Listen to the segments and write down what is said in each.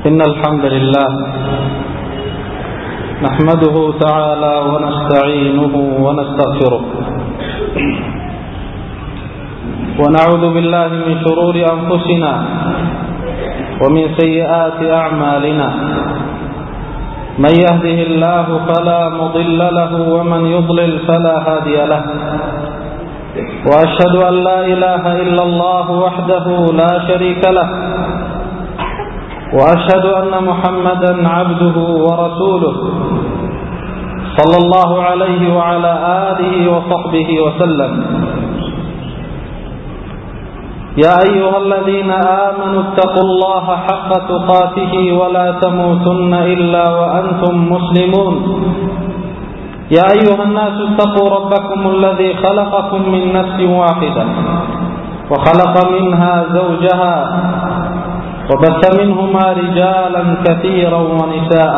إن الحمد لله نحمده تعالى ونستعينه ونستغفره ونعوذ بالله من شرور أنفسنا ومن سيئات أعمالنا من يهده الله فلا مضل له ومن يضلل فلا هادي له وأشهد أن لا إله إلا الله وحده لا شريك له وأشهد أن محمدا عبده ورسوله صلى الله عليه وعلى آله وصحبه وسلم يا أيها الذين آمنوا اتقوا الله حق تقاته ولا تموتن إلا وأنتم مسلمون يا أيها الناس اتقوا ربكم الذي خلقكم من نفس واحدة وخلق منها زوجها وبث منهما رجالا كثيرا ونساء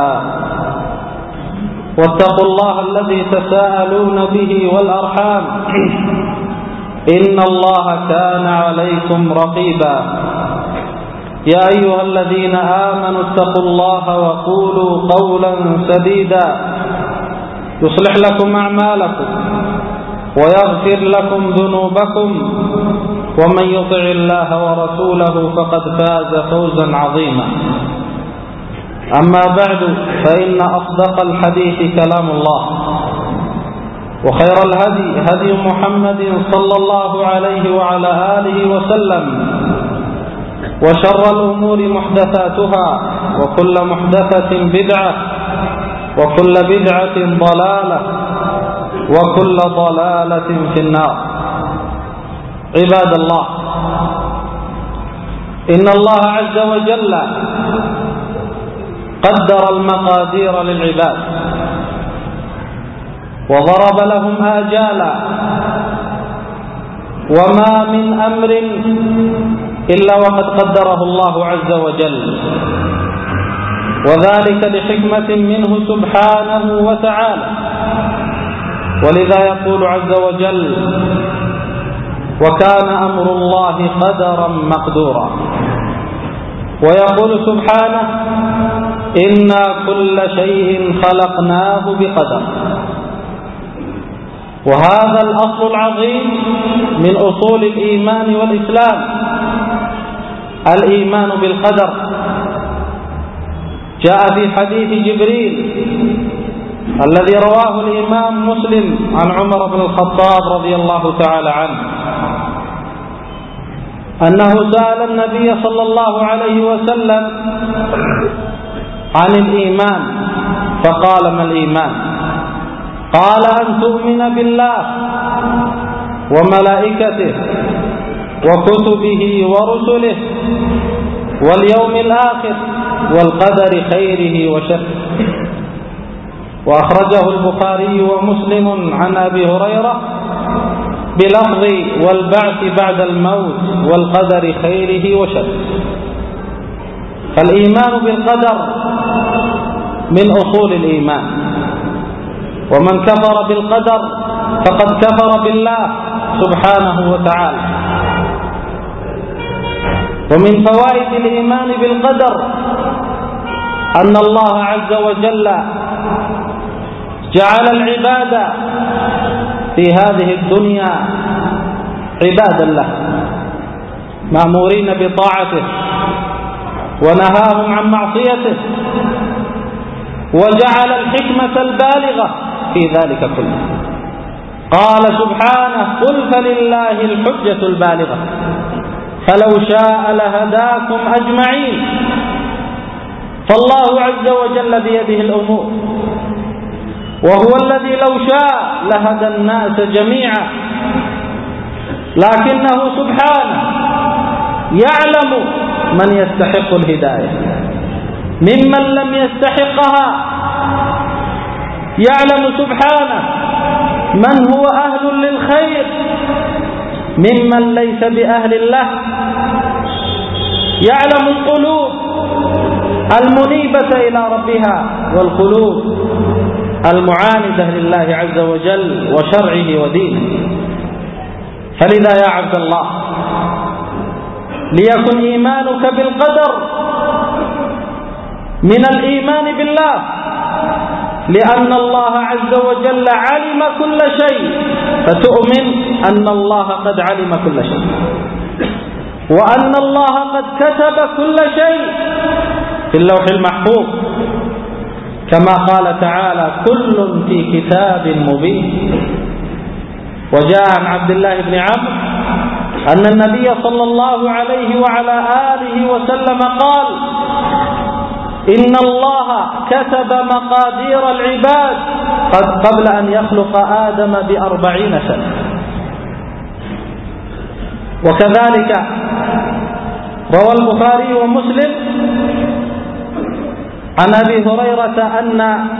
واتقوا الله الذي تساءلون به والأرحام إن الله كان عليكم رقيبا يا أيها الذين آمنوا اتقوا الله وقولوا قولا سديدا يصلح لكم أعمالكم ويغفر لكم ذنوبكم ومن يطع الله ورسوله فقد فاز فوزا عظيما أما بعد فإن أصدق الحديث كلام الله وخير الهدي هدي محمد صلى الله عليه وعلى آله وسلم وشر الأمور محدثاتها وكل محدثة بدعة وكل بدعة ضلالة وكل ضلالة في النار عباد الله إن الله عز وجل قدر المقادير للعباد وضرب لهم آجالا وما من أمر إلا وقد قدره الله عز وجل وذلك لحكمة منه سبحانه وتعالى ولذا يقول عز وجل وكان أمر الله قدرا مقدورا ويقول سبحانه إنا كل شيء خلقناه بقدر وهذا الأصل العظيم من أصول الإيمان والإسلام الإيمان بالقدر جاء في حديث جبريل الذي رواه الإمام مسلم عن عمر بن الخطاب رضي الله تعالى عنه أنه سأل النبي صلى الله عليه وسلم عن الإيمان فقال ما الإيمان؟ قال أن تؤمن بالله وملائكته وكتبه ورسله واليوم الآخر والقدر خيره وشره وأخرجه البخاري ومسلم عن أبي هريرة بلفظ والبعث بعد الموت والقدر خيره وشره فالإيمان بالقدر من أصول الإيمان ومن كفر بالقدر فقد كفر بالله سبحانه وتعالى ومن فوائد الإيمان بالقدر أن الله عز وجل جعل العباد في هذه الدنيا عبادا له مأمورين بطاعته ونهاهم عن معصيته وجعل الحكمة البالغة في ذلك كله قال سبحانه قل فلله الحجة البالغة فلو شاء لهداكم أجمعين فالله عز وجل بيده الأمور وهو الذي لو شاء لهدى الناس جميعا لكنه سبحانه يعلم من يستحق الهداية ممن لم يستحقها يعلم سبحانه من هو أهل للخير ممن ليس بأهل له يعلم القلوب المنيبة إلى ربها والقلوب المعاندة لله عز وجل وشرعه ودينه فلذا يا عبد الله ليكن إيمانك بالقدر من الإيمان بالله، لأن الله عز وجل علم كل شيء، فتؤمن أن الله قد علم كل شيء، وأن الله قد كتب كل شيء في اللوح المحفوظ، كما قال تعالى: كل في كتاب مبين. وجاء عن عبد الله بن عمرو أن النبي صلى الله عليه وعلى آله وسلم قال: إن الله كتب مقادير العباد قبل أن يخلق آدم ب40 سنة. وكذلك روى البخاري ومسلم عن أبي هريرة أن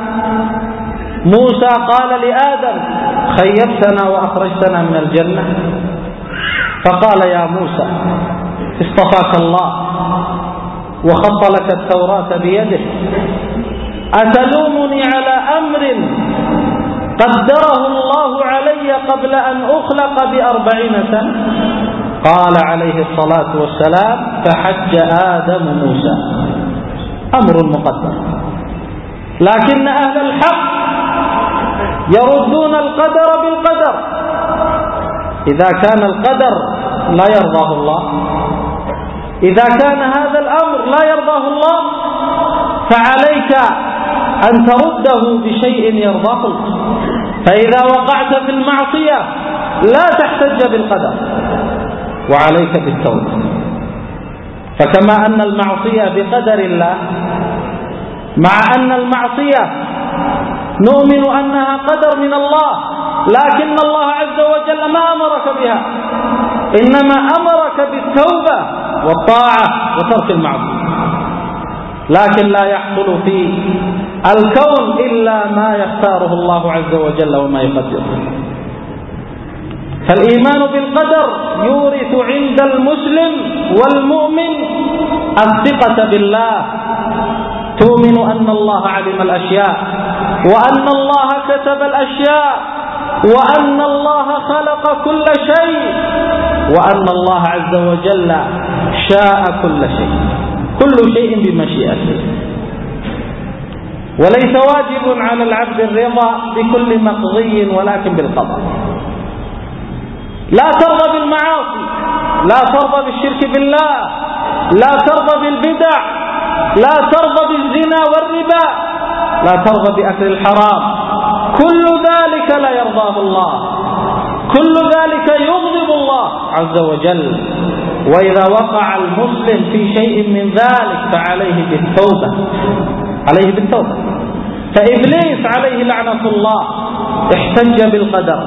موسى قال لآدم: خيبتنا وأخرجتنا من الجنة، فقال: يا موسى اصطفاك الله وخط لك التوراة بيده، أتلومني على أمر قدره الله علي قبل أن أخلق ب40 سنة؟ قال عليه الصلاة والسلام: فحج آدم موسى، أمر مقدر. لكن أهل الحق يردون القدر بالقدر. إذا كان القدر لا يرضاه الله، إذا كان هذا الأمر لا يرضاه الله، فعليك أن ترده بشيء يرضاه الله. فإذا وقعت في المعصية لا تحتج بالقدر، وعليك بالتوبة. فكما أن المعصية بقدر الله، مع أن المعصية نؤمن أنها قدر من الله، لكن الله عز وجل ما أمرك بها، إنما أمرك بالتوبة والطاعة وترك المعصية. لكن لا يحصل في الكون إلا ما يختاره الله عز وجل وما يقدره. فالإيمان بالقدر يورث عند المسلم والمؤمن الثقة بالله، تؤمن أن الله علم الأشياء، وأن الله كتب الأشياء، وأن الله خلق كل شيء، وأن الله عز وجل شاء كل شيء، كل شيء بمشيئته. وليس واجب على العبد الرضا بكل مقضي، ولكن بالقضاء. لا ترضى بالمعاصي، لا ترضى بالشرك بالله، لا ترضى بالبدع، لا ترضى بالزنا والربا، لا ترضى بأكل الحرام، كل ذلك لا يرضاه الله، كل ذلك يغضب الله عز وجل. وإذا وقع المسلم في شيء من ذلك فعليه بالتوبة، عليه بالتوبة. فإبليس عليه لعنة الله احتج بالقدر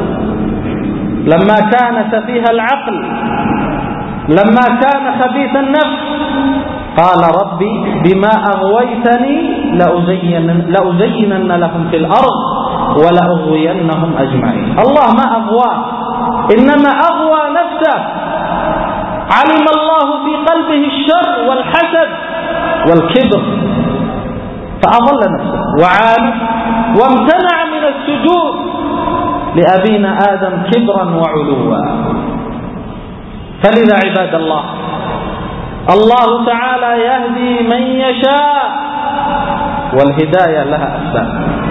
لما كان سفيه العقل، لما كان خبيث النفس، قال: ربي بما أغويتني لأزينن لهم في الأرض ولأغوينهم أجمعين. الله ما أغواه، إنما أغوى نفسه. علم الله في قلبه الشر والحسد والكبر فأضل نفسه وعانى وامتنع من السجود لأبينا آدم كبرا وعلوا. فلذا عباد الله، الله تعالى يهدي من يشاء، والهداية لها أسباب،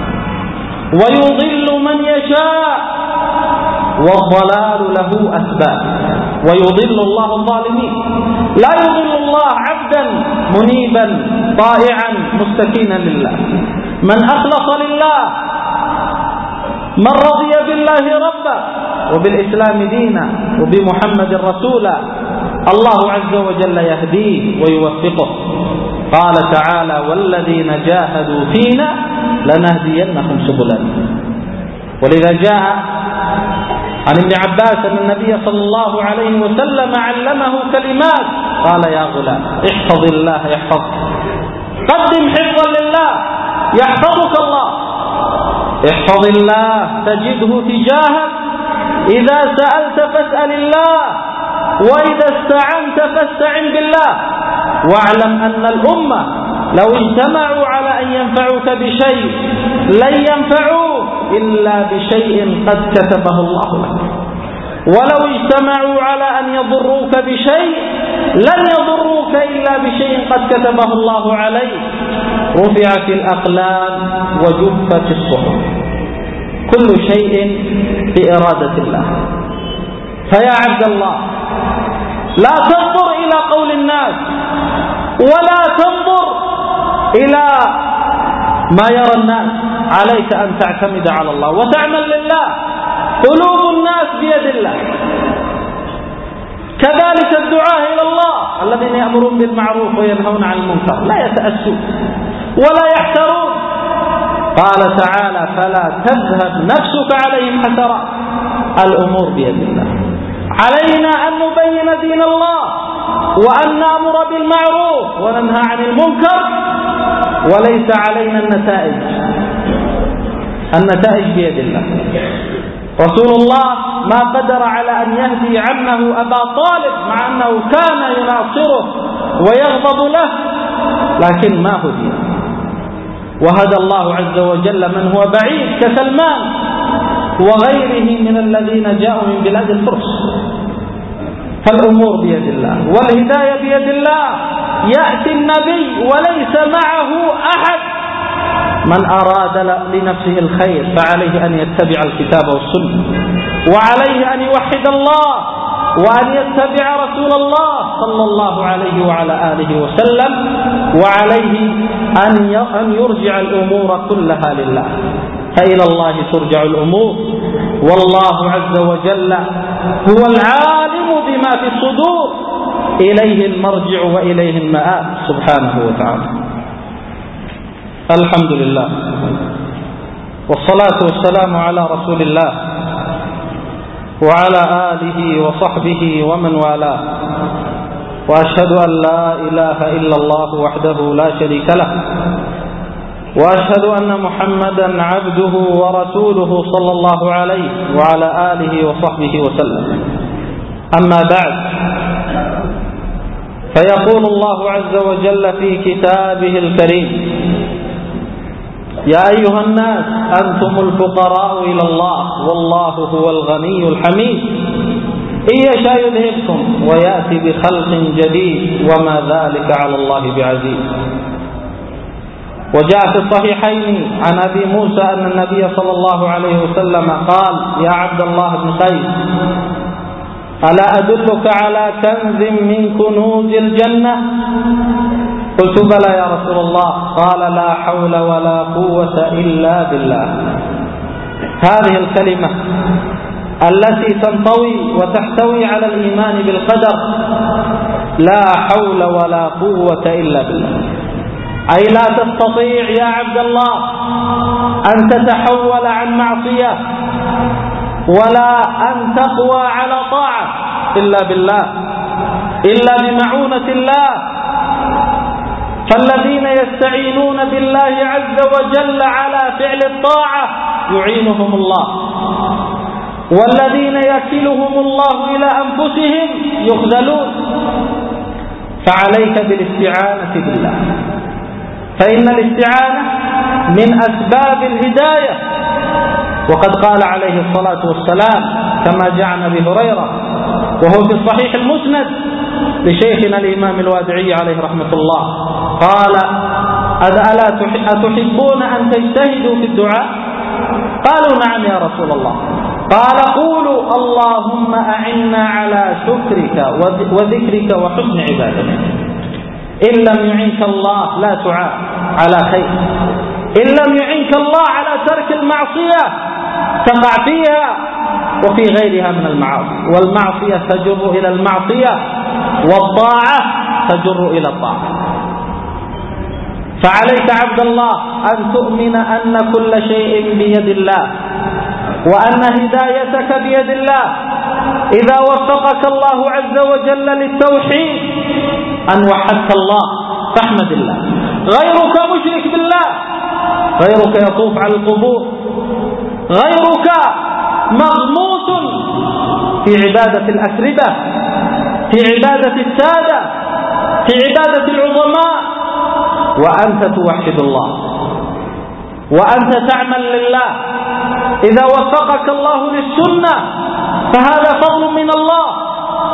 ويضل من يشاء، والضلال له أسباب. ويضل الله الظالمين، لا يضل الله عبدا منيبا طائعا مستكينا لله، من أخلص لله، من رضي بالله ربا وبالإسلام دينا وبمحمد رسولا، الله عز وجل يهديه ويوفقه. قال تعالى: والذين جاهدوا فينا لنهدينهم سبلنا. ولذا جاء عن ابن عباس أن النبي صلى الله عليه وسلم علمه كلمات، قال: يا غلام احفظ الله يحفظك، قدم حفظا لله يحفظك الله، احفظ الله تجده تجاهك، إذا سألت فاسأل الله، وإذا استعنت فاستعن بالله. واعلم أن الأمة لو اجتمعوا على أن ينفعوك بشيء لن ينفعوك إلا بشيء قد كتبه الله لك، ولو اجتمعوا على أن يضروك بشيء لن يضروك إلا بشيء قد كتبه الله عليك. رفعت الأقلام وجفت الصحف. كل شيء بإرادة الله. فيا عبد الله، لا تنظر إلى قول الناس، ولا تنظر إلى ما يرى الناس. عليك أن تعتمد على الله وتعمل لله. قلوب الناس بيد الله. كذلك الدعاء إلى الله الذين يأمرون بالمعروف وينهون عن المنكر لا يتأسون ولا يحترون. قال تعالى: فلا تذهب نفسك عليهم حسرات. الأمور بيد الله. علينا أن نبين دين الله وأن نأمر بالمعروف وننهى عن المنكر، وليس علينا النتائج. النتائج بيد الله. رسول الله ما قدر على أن يهدي عمه أبا طالب مع أنه كان يناصره ويغضب له، لكن ما هدي. وهدى الله عز وجل من هو بعيد كسلمان وغيره من الذين جاءوا من بلاد الفرس. فالأمور بيد الله والهداية بيد الله. يأتي النبي وليس معه أحد. من أراد لنفسه الخير فعليه أن يتبع الكتاب والسنة، وعليه أن يوحد الله، وأن يتبع رسول الله صلى الله عليه وعلى آله وسلم، وعليه أن يرجع الأمور كلها لله. فإلى الله ترجع الأمور، والله عز وجل هو العالم بما في الصدور، إليه المرجع وإليه المآب سبحانه وتعالى. الحمد لله والصلاة والسلام على رسول الله وعلى آله وصحبه ومن والاه، وأشهد أن لا إله إلا الله وحده لا شريك له، وأشهد أن محمدا عبده ورسوله صلى الله عليه وعلى آله وصحبه وسلم. أما بعد، فيقول الله عز وجل في كتابه الكريم: يا أيها الناس أنتم الفقراء إلى الله والله هو الغني الحميد إن يشاء يذهبكم ويأتي بخلق جديد وما ذلك على الله بعزيز. وجاء في الصحيحين عن أبي موسى أن النبي صلى الله عليه وسلم قال: يا عبد الله بن قيس، ألا أدلك على كنز من كنوز الجنة؟ قلت: بلى يا رسول الله. قال: لا حول ولا قوة إلا بالله. هذه الكلمة التي تنطوي وتحتوي على الإيمان بالقدر، لا حول ولا قوة إلا بالله، أي لا تستطيع يا عبد الله أن تتحول عن معصية ولا أن تقوى على طاعة إلا بالله، إلا بمعونة الله. فالذين يستعينون بالله عز وجل على فعل الطاعة يعينهم الله، والذين يكلهم الله إلى أنفسهم يخذلون. فعليك بالاستعانة بالله، فإن الاستعانة من أسباب الهداية. وقد قال عليه الصلاة والسلام كما جاء عن أبي هريرة وهو في الصحيح المسند لشيخنا الإمام الوادعي عليه رحمة الله، قال: ألا أتحبون أن تجتهدوا في الدعاء؟ قالوا: نعم يا رسول الله. قال: قولوا: اللهم أعنا على شكرك وذكرك وحسن عبادتك. إن لم يعنك الله لا تعان على خير، إن لم يعنك الله على ترك المعصية تقع فيها وفي غيرها من المعاصي، والمعصية تجر إلى المعصية والطاعة تجر إلى الطاعة. فعليك عبد الله أن تؤمن أن كل شيء بيد الله، وأن هدايتك بيد الله. إذا وفقك الله عز وجل للتوحيد أن وحدت الله فاحمد الله. غيرك مشرك بالله، غيرك يطوف على القبور، غيرك مغموس في عبادة الأتربة، في عبادة السادة، في عبادة العظماء، وأنت توحد الله وأنت تعمل لله. إذا وفقك الله للسنة فهذا فضل من الله،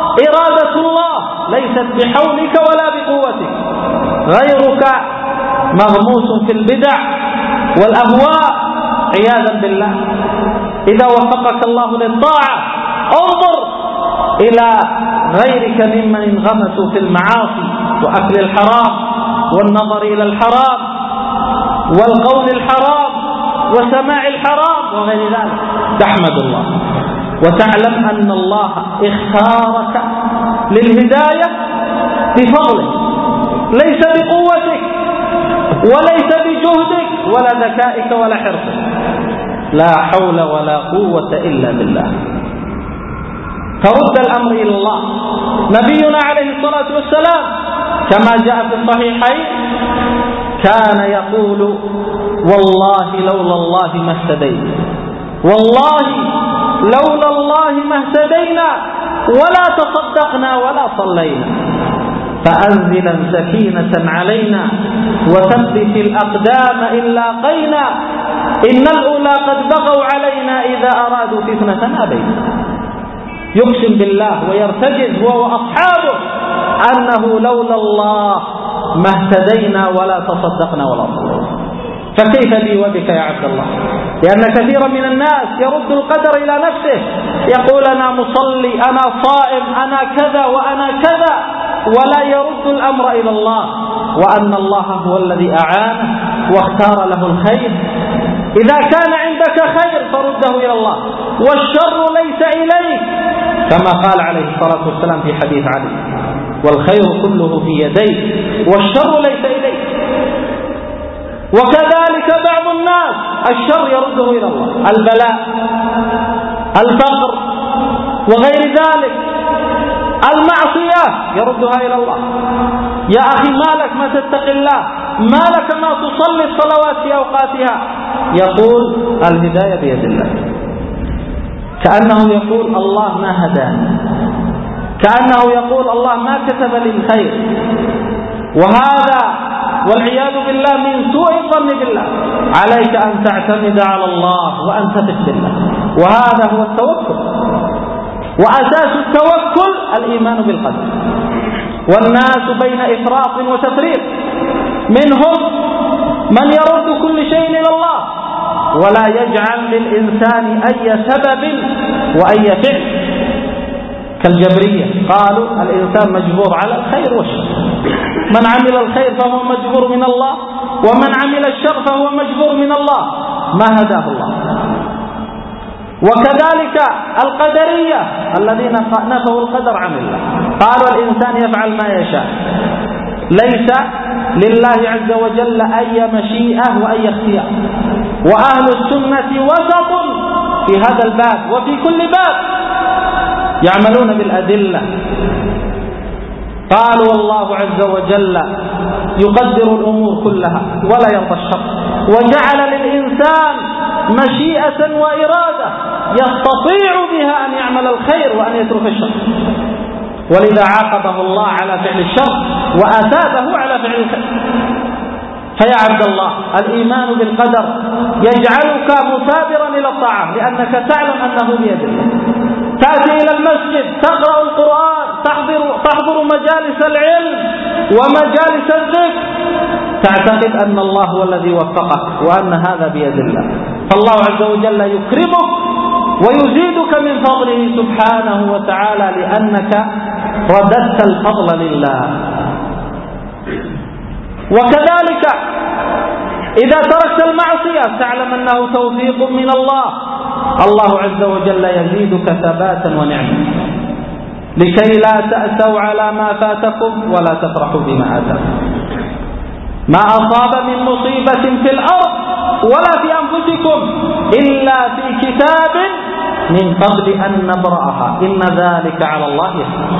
إرادة الله ليست بحولك ولا بقوتك. غيرك مغموس في البدع والأهواء عياذا بالله. إذا وفقك الله للطاعة انظر إلى غيرك ممن انغمسوا في المعاصي وأكل الحرام والنظر إلى الحرام والقول الحرام وسماع الحرام وغير ذلك، تحمد الله وتعلم أن الله اختارك للهداية بفضله، ليس بقوتك وليس بجهدك ولا ذكائك ولا حرصك، لا حول ولا قوة إلا بالله. فرد الأمر إلى الله. نبينا عليه الصلاة والسلام كما جاء في الصحيحين كان يقول والله لولا الله ما اهتدينا، والله لولا الله ما اهتدينا ولا تصدقنا ولا صلينا، فأنزلا سكينة علينا وثبت الأقدام إن لاقينا، إن الأولى قد بغوا علينا إذا أرادوا فتنة أبينا. يقسم بالله ويرتجز هو وأصحابه أنه لولا الله ما اهتدينا ولا تصدقنا ولا صلينا. فكيف بي وبك يا عبد الله؟ لأن كثيرا من الناس يرد القدر إلى نفسه، يقول أنا مصلي، أنا صائم، أنا كذا وأنا كذا، ولا يرد الأمر إلى الله، وأن الله هو الذي أعانه واختار له الخير. إذا كان عندك خير فرده إلى الله، والشر ليس إليك، كما قال عليه الصلاة والسلام في حديث علي: والخير كله في يديك والشر ليس إليك. وكذلك بعض الناس الشر يرده إلى الله، البلاء، الفقر وغير ذلك، المعصية يردها إلى الله. يا أخي ما لك ما تتقي الله، ما لك ما تصلي الصلوات في أوقاتها؟ يقول الهداية بيد الله، كأنه يقول الله ما هداني، كأنه يقول الله ما كتب لي الخير. وهذا والعياذ بالله من سوء الظن بالله. عليك أن تعتمد على الله وأن تثق بالله، وهذا هو التوكل. وأساس التوكل الإيمان بالقدر. والناس بين إفراط وتفريط، منهم من يرد كل شيء إلى الله ولا يجعل للإنسان أي سبب وأي فعل، كالجبرية قالوا الإنسان مجبور على الخير والشر، من عمل الخير فهو مجبور من الله، ومن عمل الشر فهو مجبور من الله، ما هداه الله. وكذلك القدرية الذين نفوا القدر عن الله، قالوا الإنسان يفعل ما يشاء، ليس لله عز وجل أي مشيئة وأي اختيار. وأهل السنة وسط في هذا الباب وفي كل باب، يعملون بالأدلة. قالوا الله عز وجل يقدر الأمور كلها ولا يرضى الشر، وجعل للإنسان مشيئة وإرادة يستطيع بها أن يعمل الخير وأن يترك الشر، ولذا عاقبه الله على فعل الشر وأثابه على فعل الخير. فيا عبد الله، الإيمان بالقدر يجعلك مثابرا إلى الطاعة، لأنك تعلم أنه بيد الله. تأتي إلى المسجد، تقرأ القرآن، تحضر مجالس العلم ومجالس الذكر، تعتقد أن الله هو الذي وفقك وأن هذا بيد الله. فالله عز وجل يكرمك ويزيدك من فضله سبحانه وتعالى، لأنك رددت الفضل لله. وكذلك إذا تركت المعصية تعلم أنه توفيق من الله، الله عز وجل يزيدك ثباتا ونعمة، لكي لا تأسوا على ما فاتكم ولا تفرحوا بما آتاكم. ما أصاب من مصيبة في الأرض ولا في أنفسكم إلا في كتاب من قبل أن نبرأها إن ذلك على الله يسير.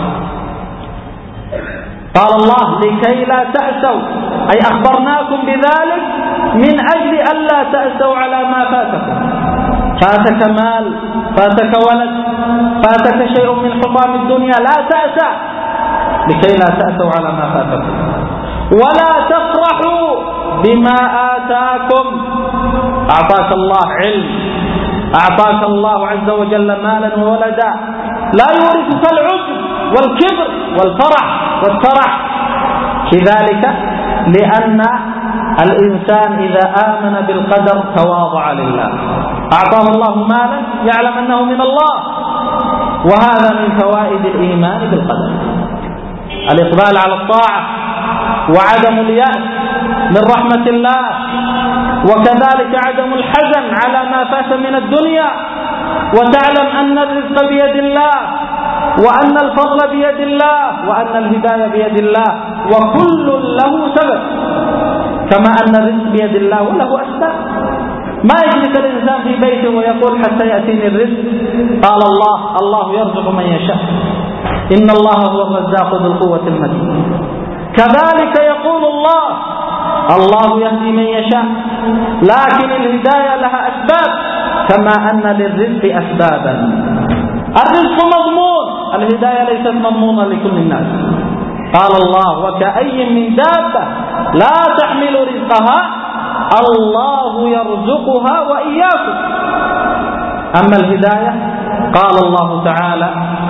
قال الله لكي لا تأسوا، أي أخبرناكم بذلك من أجل أن لا تأسوا على ما فاتكم. فاتك مال، فاتك ولد، فاتك شيء من حطام الدنيا، لا تأسى، لكي لا تأسوا على ما فاتكم. ولا تفرحوا بما آتاكم. أعطاك الله علم، أعطاك الله عز وجل مالا وولدا، لا يورثك العجب والكبر والفرح والترح، كذلك لأن الإنسان إذا آمن بالقدر تواضع لله، أعطاه الله مالا يعلم أنه من الله، وهذا من فوائد الإيمان بالقدر. الإقبال على الطاعة وعدم اليأس من رحمة الله، وكذلك عدم الحزن على ما فات من الدنيا، وتعلم أن الرزق بيد الله، وأن الفضل بيد الله، وأن الهداية بيد الله، وكل له سبب، كما أن الرزق بيد الله وله أسباب. ما يجلس الإنسان في بيته ويقول حتى يأتيني الرزق. قال الله يرزق من يشاء، إن الله هو الرزاق ذو القوة المتين. كذلك يقول الله يهدي من يشاء، لكن الهداية لها أسباب، كما أن للرزق أسبابا. الرزق مضمون، الهداية ليست مضمونة لكل الناس. قال الله: وكأي من دابة لا تحمل رزقها الله يرزقها وإياكم. أما الهداية قال الله تعالى: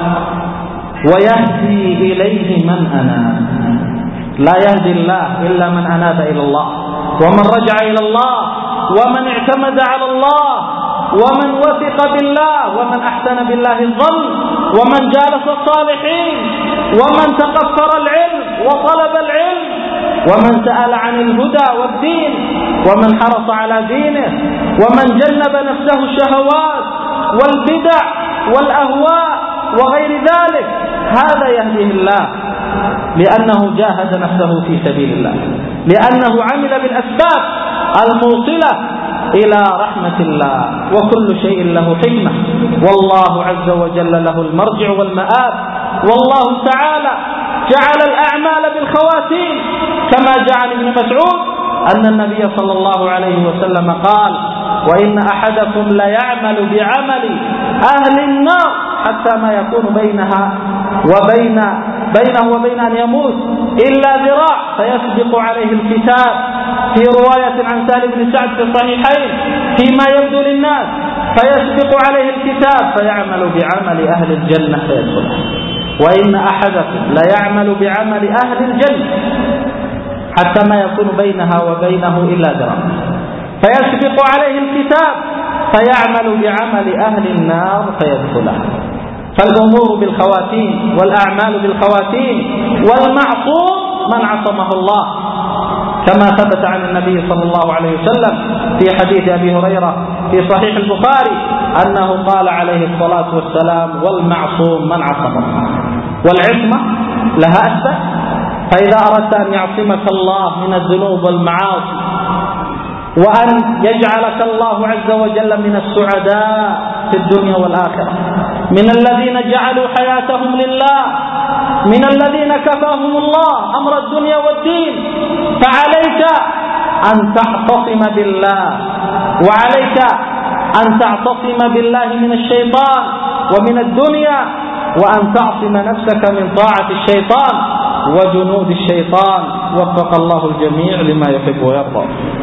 ويهدي إليه من أناب. لا يهدي الله إلا من أناب إلى الله، ومن رجع إلى الله، ومن اعتمد على الله، ومن وثق بالله، ومن أحسن بالله الظن، ومن جالس الصالحين، ومن تقفر العلم وطلب العلم، ومن سأل عن الهدى والدين، ومن حرص على دينه، ومن جنب نفسه الشهوات والبدع والأهواء وغير ذلك، هذا يهديه الله، لأنه جاهد نفسه في سبيل الله، لأنه عمل بالأسباب الموصلة إلى رحمة الله. وكل شيء له حكمة، والله عز وجل له المرجع والمآب. والله تعالى جعل الأعمال بالخواتيم، كما جعل ابن مسعود أن النبي صلى الله عليه وسلم قال: وإن أحدكم ليعمل بعمل أهل النار حتى ما يكون بينه وبين أن يموت إلا ذراع، فيسبق عليه الكتاب. في رواية عن سهل بن سعد في الصحيحين فيما يبدو للناس: فيسبق عليه الكتاب فيعمل بعمل أهل الجنة فيدخلها. وإن أحدكم ليعمل بعمل أهل الجنة حتى ما يكون بينها وبينه إلا ذراع، فيسبق عليه الكتاب فيعمل بعمل أهل النار فيدخلها. فالأمور بالخواتيم والأعمال بالخواتيم، والمعصوم من عصمه الله، كما ثبت عن النبي صلى الله عليه وسلم في حديث أبي هريرة في صحيح البخاري أنه قال عليه الصلاة والسلام: والمعصوم من عصمه. والعصمة لها أسباب، فإذا أردت أن يعصمك الله من الذنوب والمعاصي، وأن يجعلك الله عز وجل من السعداء في الدنيا والآخرة، من الذين جعلوا حياتهم لله، من الذين كفاهم الله أمر الدنيا والدين، فعليك أن تعتصم بالله، وعليك أن تعتصم بالله من الشيطان ومن الدنيا، وأن تعصم نفسك من طاعة الشيطان وجنود الشيطان. وفق الله الجميع لما يحب ويرضى.